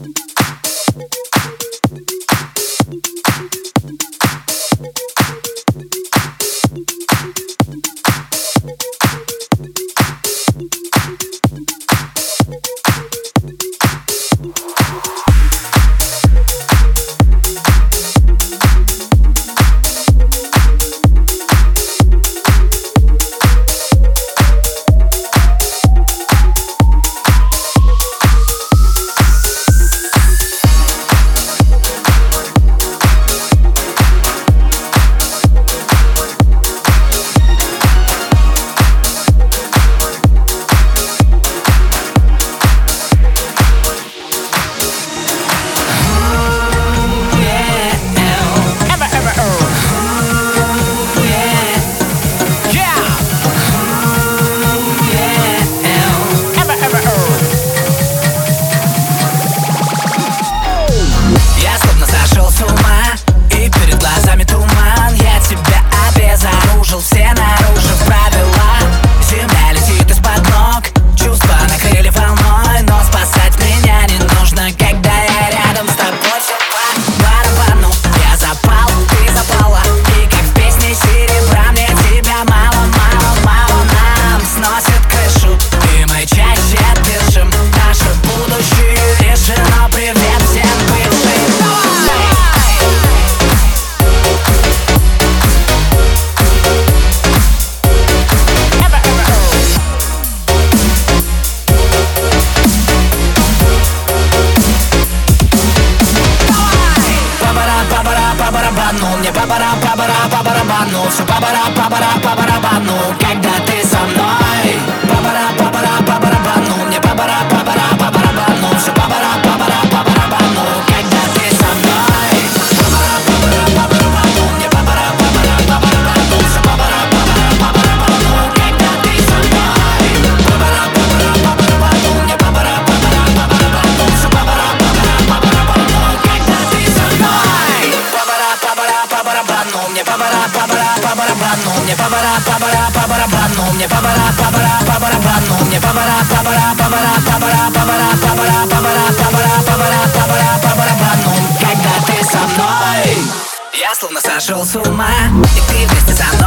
Мне по барабану, все по барабану, когда ты со мной. По барабану, мне по барабану, все по барабану, когда ты со мной. По барабану, мне по барабану, все по барабану, когда ты со мной. По барабану, мне по барабану, все по барабану, когда ты со мной. По барабану, мне по барабану, мне по барабану, мне по барабану, мне по барабану, когда ты со мной. Я словно сошел с ума, и ты вместе со мной.